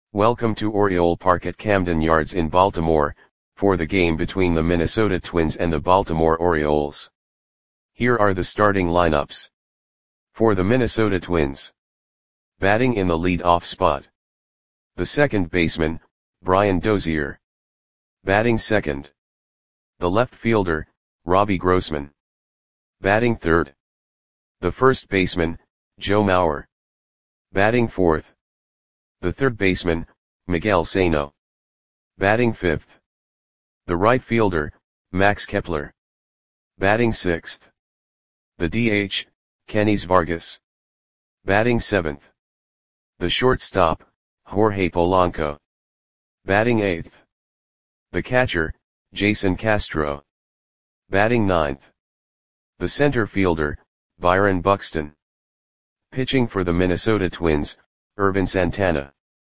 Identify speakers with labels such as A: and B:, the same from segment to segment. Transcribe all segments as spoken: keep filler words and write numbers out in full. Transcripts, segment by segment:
A: Welcome to Oriole Park at Camden Yards in Baltimore, for the game between the Minnesota Twins and the Baltimore Orioles. Here are the starting lineups. For the Minnesota Twins. Batting in the lead-off spot. The second baseman, Brian Dozier. Batting second. The left fielder, Robbie Grossman. Batting third. The first baseman, Joe Mauer. Batting fourth. The third baseman, Miguel Sano. Batting fifth. The right fielder, Max Kepler. Batting sixth. The D H, Kenys Vargas. Batting seventh. The shortstop, Jorge Polanco. Batting eighth. The catcher, Jason Castro. Batting ninth. The center fielder, Byron Buxton. Pitching for the Minnesota Twins, Ervin Santana.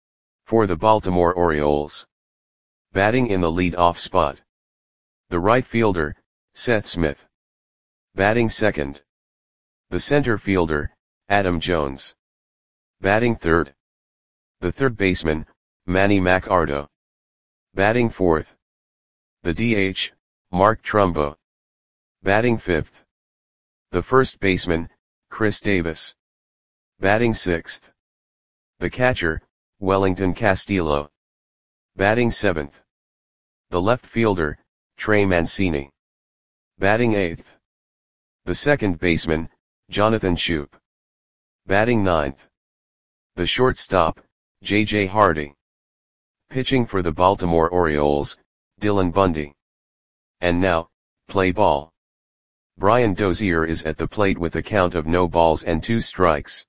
A: For the Baltimore Orioles. Batting in the lead-off spot. The right fielder, Seth Smith. Batting second. The center fielder, Adam Jones. Batting third. The third baseman, Manny Machado. Batting fourth. The D H, Mark Trumbo. Batting fifth. The first baseman, Chris Davis. Batting sixth. The catcher, Wellington Castillo. Batting seventh. The left fielder, Trey Mancini. Batting eighth. The second baseman, Jonathan Schoop. Batting ninth. The shortstop, J J Hardy. Pitching for the Baltimore Orioles, Dylan Bundy. And now, play ball. Brian Dozier is at the plate with a count of no balls and two strikes.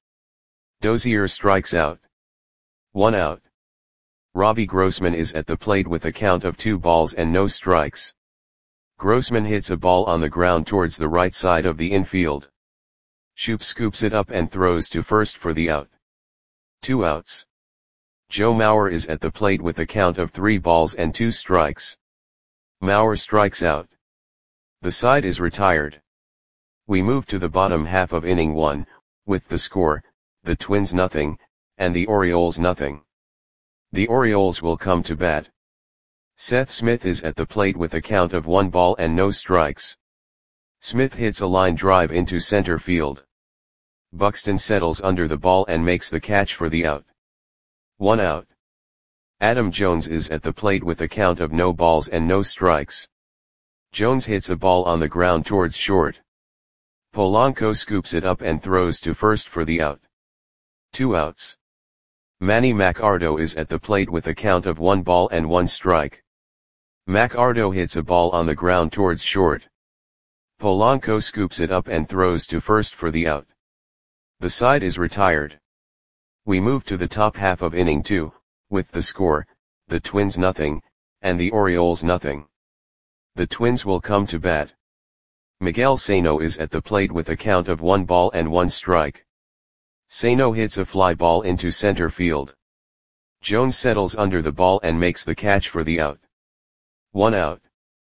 A: Dozier strikes out. One out. Robbie Grossman is at the plate with a count of two balls and no strikes. Grossman hits a ball on the ground towards the right side of the infield. Schoop scoops it up and throws to first for the out. Two outs. Joe Mauer is at the plate with a count of three balls and two strikes. Mauer strikes out. The side is retired. We move to the bottom half of inning one, with the score, the Twins nothing, and the Orioles nothing. The Orioles will come to bat. Seth Smith is at the plate with a count of one ball and no strikes. Smith hits a line drive into center field. Buxton settles under the ball and makes the catch for the out. One out. Adam Jones is at the plate with a count of no balls and no strikes. Jones hits a ball on the ground towards short. Polanco scoops it up and throws to first for the out. Two outs. Manny Machado is at the plate with a count of one ball and one strike. Machado hits a ball on the ground towards short. Polanco scoops it up and throws to first for the out. The side is retired. We move to the top half of inning two, with the score, the Twins nothing, and the Orioles nothing. The Twins will come to bat. Miguel Sano is at the plate with a count of one ball and one strike. Sano hits a fly ball into center field. Jones settles under the ball and makes the catch for the out. One out.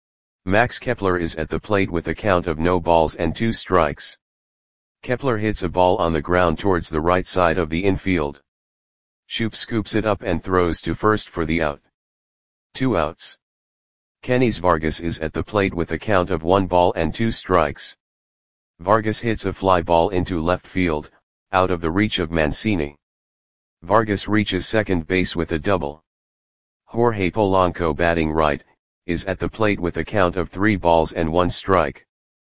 A: Max Kepler is at the plate with a count of no balls and two strikes. Kepler hits a ball on the ground towards the right side of the infield. Schoop scoops it up and throws to first for the out. Two outs. Kenys Vargas is at the plate with a count of one ball and two strikes. Vargas hits a fly ball into left field, out of the reach of Mancini. Vargas reaches second base with a double. Jorge Polanco, batting right, is at the plate with a count of three balls and one strike.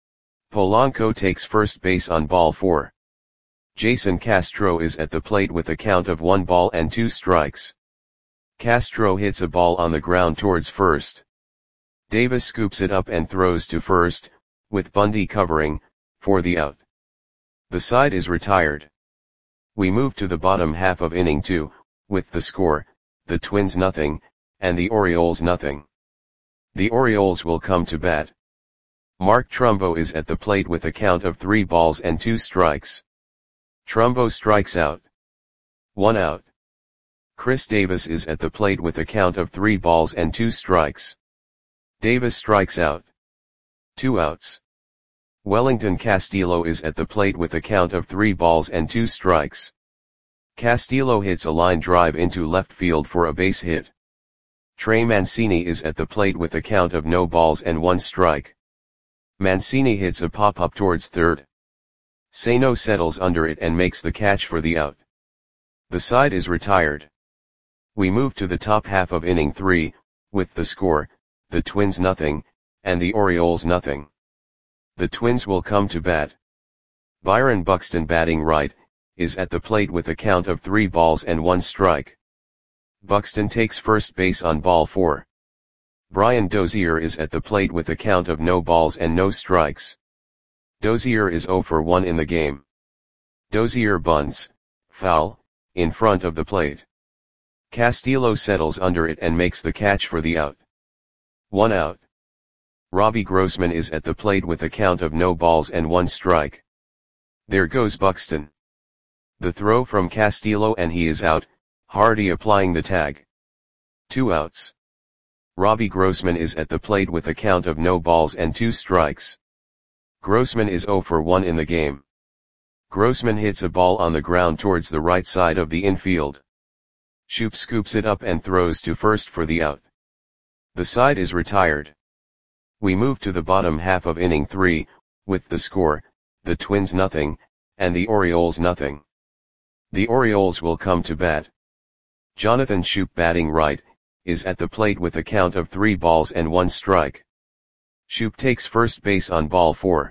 A: Polanco takes first base on ball four. Jason Castro is at the plate with a count of one ball and two strikes. Castro hits a ball on the ground towards first. Davis scoops it up and throws to first, with Bundy covering, for the out. The side is retired. We move to the bottom half of inning two, with the score, the Twins nothing, and the Orioles nothing. The Orioles will come to bat. Mark Trumbo is at the plate with a count of three balls and two strikes. Trumbo strikes out. One out. Chris Davis is at the plate with a count of three balls and two strikes. Davis strikes out. Two outs. Wellington Castillo is at the plate with a count of three balls and two strikes. Castillo hits a line drive into left field for a base hit. Trey Mancini is at the plate with a count of no balls and one strike. Mancini hits a pop-up towards third. Sano settles under it and makes the catch for the out. The side is retired. We move to the top half of inning three, with the score, the Twins nothing, and the Orioles nothing. The Twins will come to bat. Byron Buxton, batting right, is at the plate with a count of three balls and one strike. Buxton takes first base on ball four. Brian Dozier is at the plate with a count of no balls and no strikes. Dozier is zero for one in the game. Dozier bunts, foul, in front of the plate. Castillo settles under it and makes the catch for the out. One out. Robbie Grossman is at the plate with a count of no balls and one strike. There goes Buxton. The throw from Castillo and he is out, Hardy applying the tag. Two outs. Robbie Grossman is at the plate with a count of no balls and two strikes. Grossman is zero for one in the game. Grossman hits a ball on the ground towards the right side of the infield. Shoop scoops it up and throws to first for the out. The side is retired. We move to the bottom half of inning three, with the score, the Twins nothing, and the Orioles nothing. The Orioles will come to bat. Jonathan Shoop, batting right, is at the plate with a count of three balls and one strike. Shoop takes first base on ball four.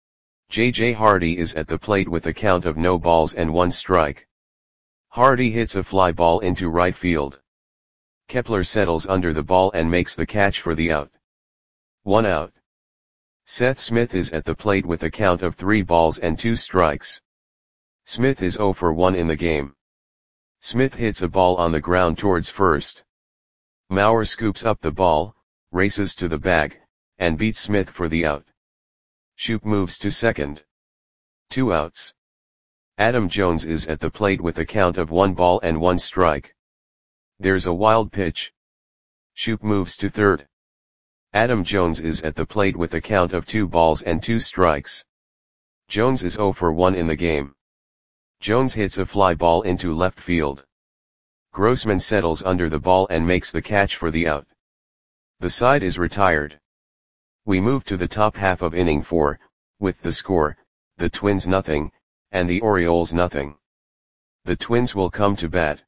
A: J J Hardy is at the plate with a count of no balls and one strike. Hardy hits a fly ball into right field. Kepler settles under the ball and makes the catch for the out. One out. Seth Smith is at the plate with a count of three balls and two strikes. Smith is zero for one in the game. Smith hits a ball on the ground towards first. Mauer scoops up the ball, races to the bag, and beats Smith for the out. Shoop moves to second. Two outs. Adam Jones is at the plate with a count of one ball and one strike. There's a wild pitch. Shoop moves to third. Adam Jones is at the plate with a count of two balls and two strikes. Jones is zero for one in the game. Jones hits a fly ball into left field. Grossman settles under the ball and makes the catch for the out. The side is retired. We move to the top half of inning four, with the score, the Twins nothing, and the Orioles nothing. The Twins will come to bat.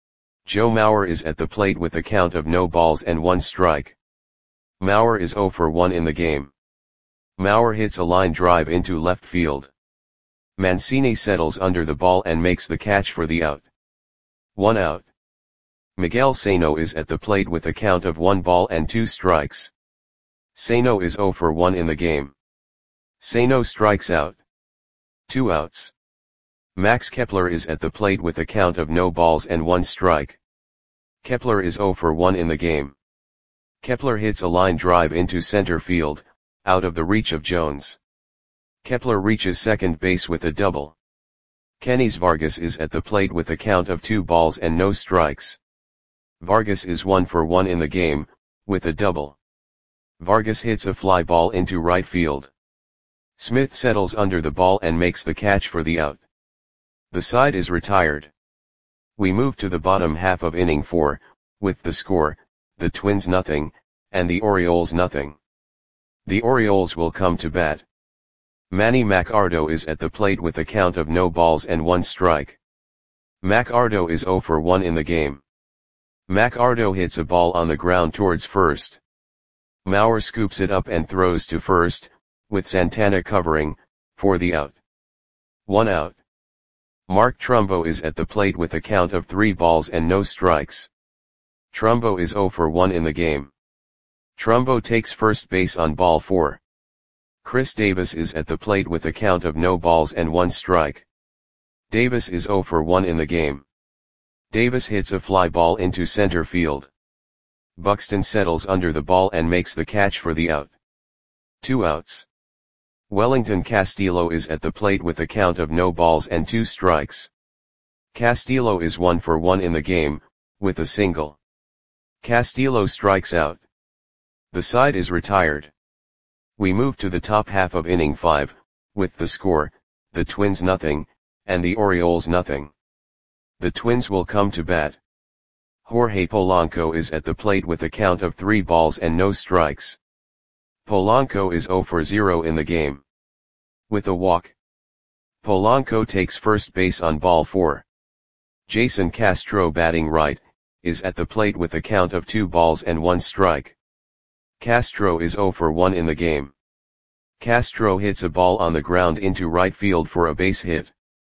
A: Joe Mauer is at the plate with a count of no balls and one strike. Mauer is zero for one in the game. Mauer hits a line drive into left field. Mancini settles under the ball and makes the catch for the out. One out. Miguel Sano is at the plate with a count of one ball and two strikes. Sano is zero for one in the game. Sano strikes out. Two outs. Max Kepler is at the plate with a count of no balls and one strike. Kepler is zero for one in the game. Kepler hits a line drive into center field, out of the reach of Jones. Kepler reaches second base with a double. Kenys Vargas is at the plate with a count of two balls and no strikes. Vargas is one for one in the game, with a double. Vargas hits a fly ball into right field. Smith settles under the ball and makes the catch for the out. The side is retired. We move to the bottom half of inning four, with the score, the Twins nothing, and the Orioles nothing. The Orioles will come to bat. Manny Macardo is at the plate with a count of no balls and one strike. Macardo is zero for one in the game. Macardo hits a ball on the ground towards first. Mauer scoops it up and throws to first, with Santana covering, for the out. One out. Mark Trumbo is at the plate with a count of three balls and no strikes. Trumbo is zero for one in the game. Trumbo takes first base on ball four. Chris Davis is at the plate with a count of no balls and one strike. Davis is zero for one in the game. Davis hits a fly ball into center field. Buxton settles under the ball and makes the catch for the out. Two outs. Wellington Castillo is at the plate with a count of no balls and two strikes. Castillo is one for one in the game, with a single. Castillo strikes out. The side is retired. We move to the top half of inning five, with the score, the Twins nothing, and the Orioles nothing. The Twins will come to bat. Jorge Polanco is at the plate with a count of three balls and no strikes. Polanco is zero for zero in the game. With a walk. Polanco takes first base on ball four. Jason Castro, batting right, is at the plate with a count of two balls and one strike. Castro is zero for one in the game. Castro hits a ball on the ground into right field for a base hit.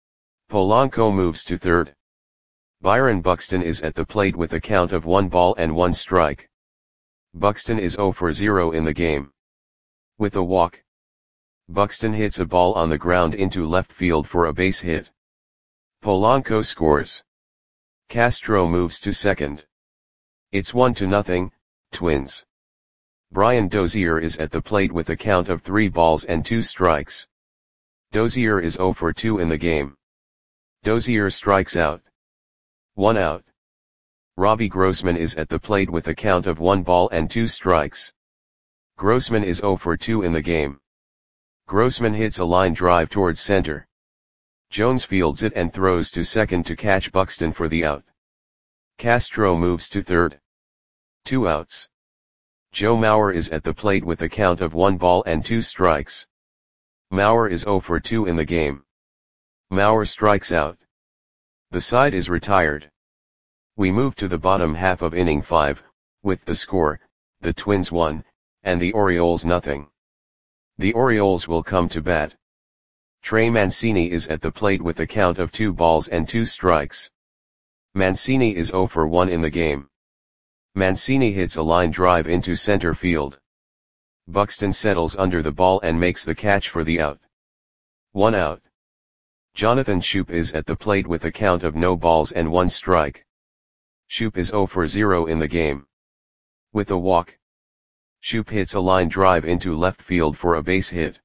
A: Polanco moves to third. Byron Buxton is at the plate with a count of one ball and one strike. Buxton is zero for zero in the game. With a walk. Buxton hits a ball on the ground into left field for a base hit. Polanco scores. Castro moves to second. It's one to nothing, Twins. Brian Dozier is at the plate with a count of three balls and two strikes. Dozier is zero for two in the game. Dozier strikes out. One out. Robbie Grossman is at the plate with a count of one ball and two strikes. Grossman is zero for two in the game. Grossman hits a line drive towards center. Jones fields it and throws to second to catch Buxton for the out. Castro moves to third. Two outs. Joe Mauer is at the plate with a count of one ball and two strikes. Mauer is zero for two in the game. Mauer strikes out. The side is retired. We move to the bottom half of inning five, with the score, the Twins one, and the Orioles nothing. The Orioles will come to bat. Trey Mancini is at the plate with a count of two balls and two strikes. Mancini is zero for one in the game. Mancini hits a line drive into center field. Buxton settles under the ball and makes the catch for the out. One out. Jonathan Schoop is at the plate with a count of no balls and one strike. Schoop is zero for zero in the game. With a walk. Schoop hits a line drive into left field for a base hit.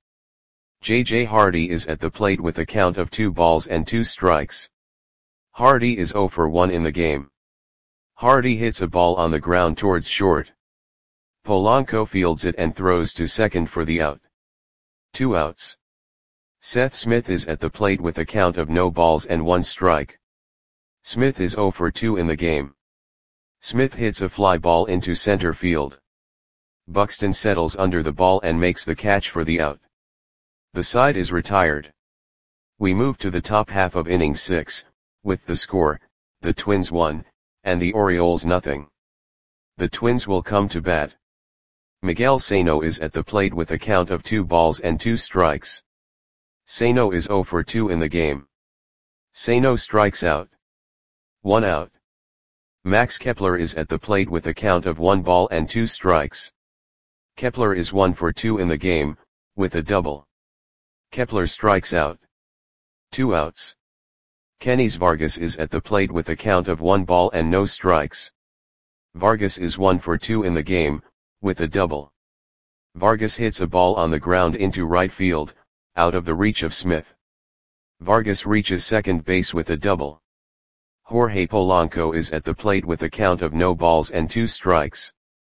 A: J J Hardy is at the plate with a count of two balls and two strikes. Hardy is zero for one in the game. Hardy hits a ball on the ground towards short. Polanco fields it and throws to second for the out. Two outs. Seth Smith is at the plate with a count of no balls and one strike. Smith is zero for two in the game. Smith hits a fly ball into center field. Buxton settles under the ball and makes the catch for the out. The side is retired. We move to the top half of inning six, with the score, the Twins one, and the Orioles nothing. The Twins will come to bat. Miguel Sano is at the plate with a count of two balls and two strikes. Sano is zero for two in the game. Sano strikes out. One out. Max Kepler is at the plate with a count of one ball and two strikes. Kepler is one for two in the game, with a double. Kepler strikes out. Two outs. Kenys Vargas is at the plate with a count of one ball and no strikes. Vargas is one for two in the game, with a double. Vargas hits a ball on the ground into right field, out of the reach of Smith. Vargas reaches second base with a double. Jorge Polanco is at the plate with a count of no balls and two strikes.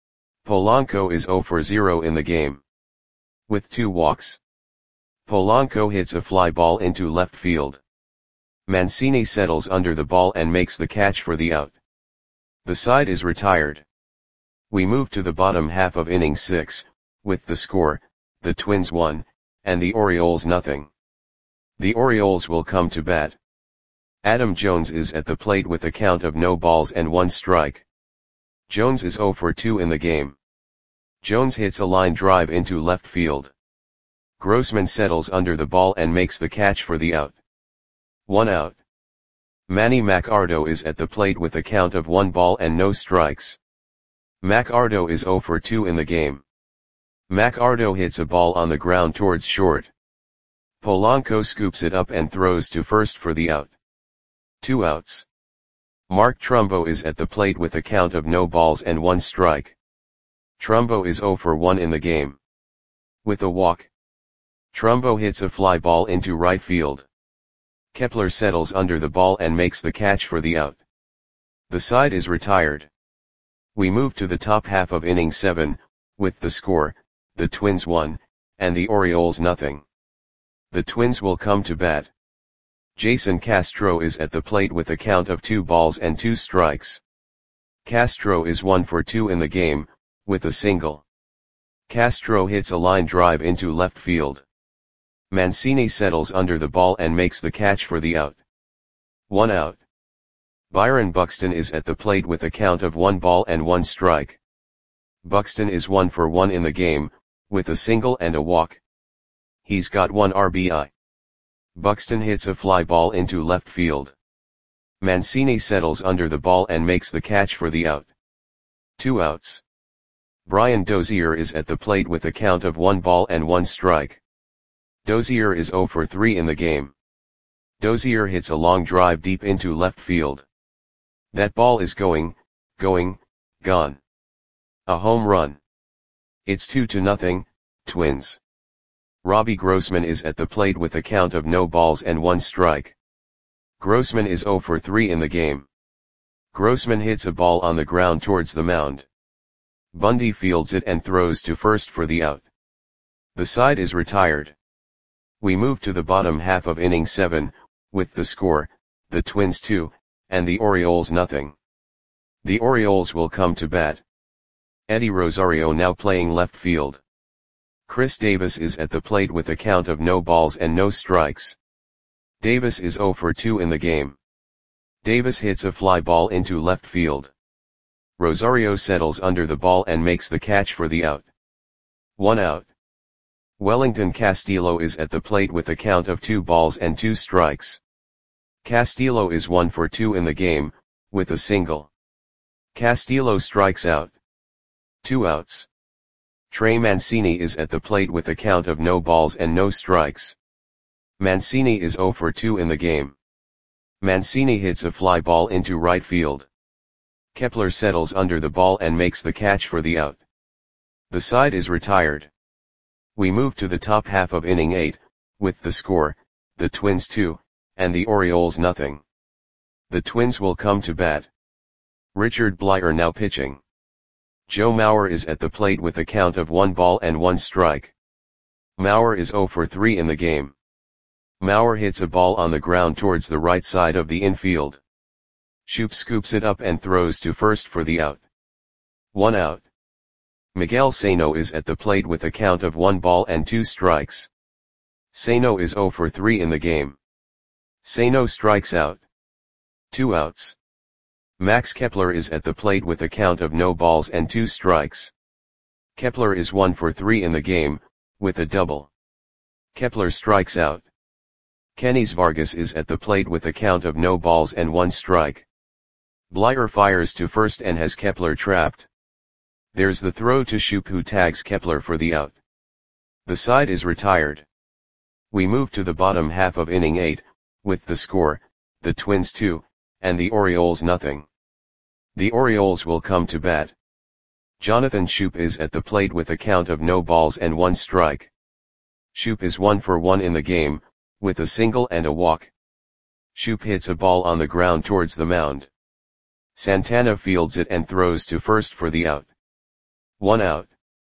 A: Polanco is zero for zero in the game. With two walks. Polanco hits a fly ball into left field. Mancini settles under the ball and makes the catch for the out. The side is retired. We move to the bottom half of inning six, with the score, the Twins one, and the Orioles nothing. The Orioles will come to bat. Adam Jones is at the plate with a count of no balls and one strike. Jones is zero for two in the game. Jones hits a line drive into left field. Grossman settles under the ball and makes the catch for the out. One out. Manny Machado is at the plate with a count of one ball and no strikes. Machado is zero for two in the game. Machado hits a ball on the ground towards short. Polanco scoops it up and throws to first for the out. Two outs. Mark Trumbo is at the plate with a count of no balls and one strike. Trumbo is zero for one in the game. With a walk. Trumbo hits a fly ball into right field. Kepler settles under the ball and makes the catch for the out. The side is retired. We move to the top half of inning seven, with the score, the Twins one, and the Orioles nothing. The Twins will come to bat. Jason Castro is at the plate with a count of two balls and two strikes. Castro is one for two in the game, with a single. Castro hits a line drive into left field. Mancini settles under the ball and makes the catch for the out. One out. Byron Buxton is at the plate with a count of one ball and one strike. Buxton is one for one in the game, with a single and a walk. He's got one R B I. Buxton hits a fly ball into left field. Mancini settles under the ball and makes the catch for the out. Two outs. Brian Dozier is at the plate with a count of one ball and one strike. Dozier is zero for three in the game. Dozier hits a long drive deep into left field. That ball is going, going, gone. A home run. It's two to nothing, Twins. Robbie Grossman is at the plate with a count of no balls and one strike. Grossman is zero for three in the game. Grossman hits a ball on the ground towards the mound. Bundy fields it and throws to first for the out. The side is retired. We move to the bottom half of inning seven, with the score, the Twins two, and the Orioles nothing. The Orioles will come to bat. Eddie Rosario now playing left field. Chris Davis is at the plate with a count of no balls and no strikes. Davis is zero for two in the game. Davis hits a fly ball into left field. Rosario settles under the ball and makes the catch for the out. One out. Wellington Castillo is at the plate with a count of two balls and two strikes. Castillo is one for two in the game, with a single. Castillo strikes out. Two outs. Trey Mancini is at the plate with a count of no balls and no strikes. Mancini is zero for two in the game. Mancini hits a fly ball into right field. Kepler settles under the ball and makes the catch for the out. The side is retired. We move to the top half of inning eight, with the score, the Twins two, and the Orioles nothing. The Twins will come to bat. Richard Bleier now pitching. Joe Mauer is at the plate with a count of one ball and one strike. Mauer is zero for three in the game. Mauer hits a ball on the ground towards the right side of the infield. Shoop scoops it up and throws to first for the out. One out. Miguel Sano is at the plate with a count of one ball and two strikes. Sano is zero for three in the game. Sano strikes out. Two outs. Max Kepler is at the plate with a count of no balls and two strikes. Kepler is one for three in the game, with a double. Kepler strikes out. Kenys Vargas is at the plate with a count of no balls and one strike. Bleier fires to first and has Kepler trapped. There's the throw to Shoop, who tags Kepler for the out. The side is retired. We move to the bottom half of inning eight, with the score, the Twins two, and the Orioles nothing. The Orioles will come to bat. Jonathan Shoop is at the plate with a count of no balls and one strike. Shoop is one for one in the game, with a single and a walk. Shoop hits a ball on the ground towards the mound. Santana fields it and throws to first for the out. One out.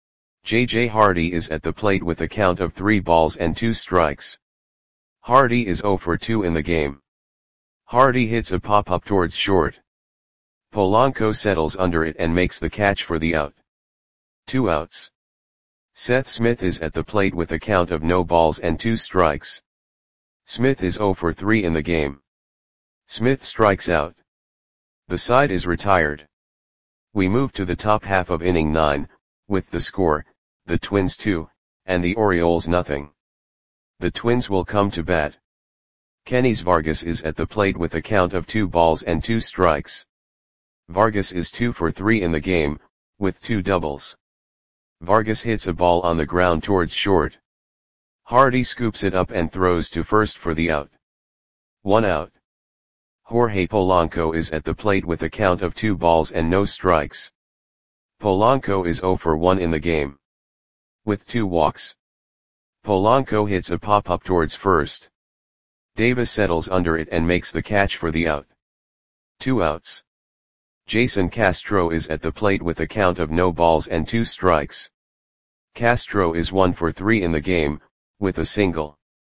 A: J J Hardy is at the plate with a count of three balls and two strikes. Hardy is zero for two in the game. Hardy hits a pop-up towards short. Polanco settles under it and makes the catch for the out. Two outs. Seth Smith is at the plate with a count of no balls and two strikes. Smith is zero for three in the game. Smith strikes out. The side is retired. We move to the top half of inning nine, with the score, the Twins two, and the Orioles nothing. The Twins will come to bat. Kenys Vargas is at the plate with a count of two balls and two strikes. Vargas is two for three in the game, with two doubles. Vargas hits a ball on the ground towards short. Hardy scoops it up and throws to first for the out. One out. Jorge Polanco is at the plate with a count of two balls and no strikes. Polanco is zero for one in the game. With two walks. Polanco hits a pop-up towards first. Davis settles under it and makes the catch for the out. Two outs. Jason Castro is at the plate with a count of no balls and two strikes. Castro is one for three in the game, with a single.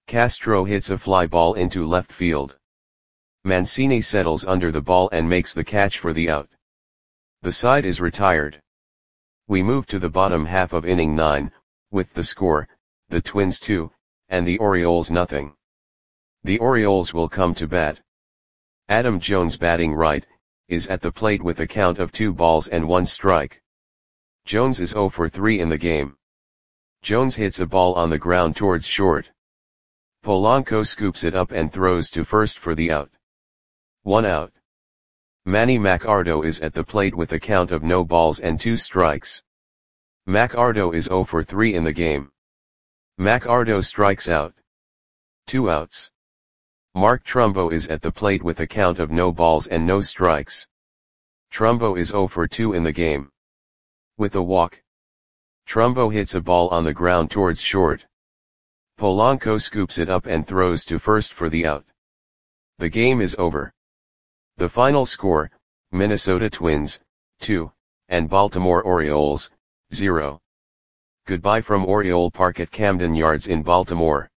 A: Castro hits a fly ball into left field. Mancini settles under the ball and makes the catch for the out. The side is retired. We move to the bottom half of inning nine, with the score, the Twins two, and the Orioles nothing. The Orioles will come to bat. Adam Jones, batting right, is at the plate with a count of two balls and one strike. Jones is zero for three in the game. Jones hits a ball on the ground towards short. Polanco scoops it up and throws to first for the out. One out. Manny Macardo is at the plate with a count of no balls and two strikes. Macardo is zero for three in the game. Macardo strikes out. Two outs. Mark Trumbo is at the plate with a count of no balls and no strikes. Trumbo is zero for two in the game. With a walk. Trumbo hits a ball on the ground towards short. Polanco scoops it up and throws to first for the out. The game is over. The final score, Minnesota Twins, two, and Baltimore Orioles, zero. Goodbye from Oriole Park at Camden Yards in Baltimore.